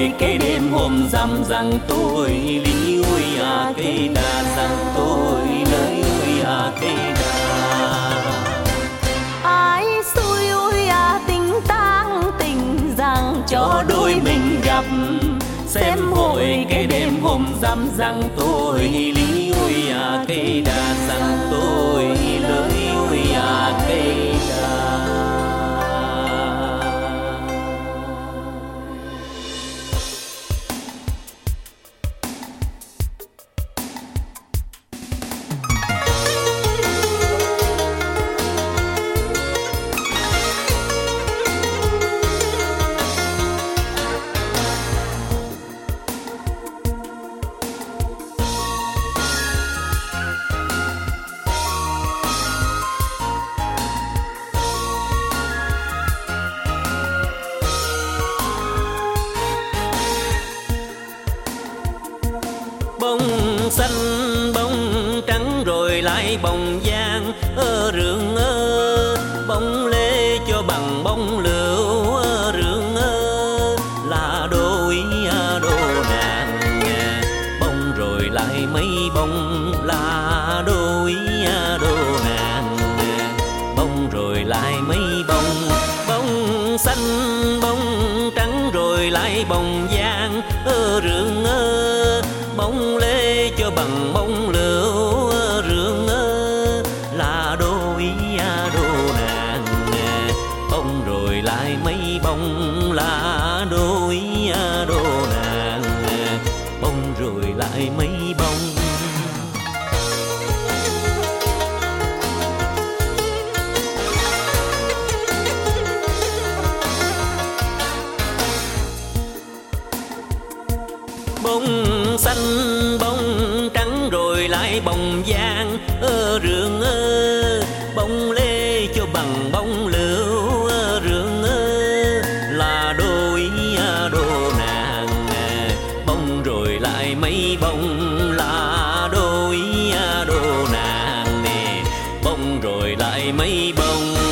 hồi cái đêm hôm dằm rằng tôi lý ôi à cây đà rằng tôi lời ôi à cây đà. Ai xui ôi à tình tang tình rằng cho đôi mình gặp, xem hội cái đêm hôm dằm rằng tôi lý ôi à cây đà rằng tôi lời ôi à cây đà. Bông xanh bông trắng rồi lại bông vàng ở rừng ơ, bông lê cho bằng bông lựu ở rừng ơ, là đôi đồ nàng. Bông rồi lại mấy bông là đôi đồ nàng, bông rồi lại mấy bông. Bông xanh bông trắng rồi lại bông vàng ở rừng ơ, bông lê cho bằng bông lựu rương ơ, là đôi đồ nàng. Bông rồi lại mấy bông là đôi đồ nàng, bông rồi lại mấy bông. Bông xanh bông trắng rồi lại bông vàng ở rừng ơ, bông lê cho bằng bông lựu rừng ơ, là đôi đồ nàng. Bông rồi lại mấy bông là đôi đồ nàng, bông rồi lại mấy bông.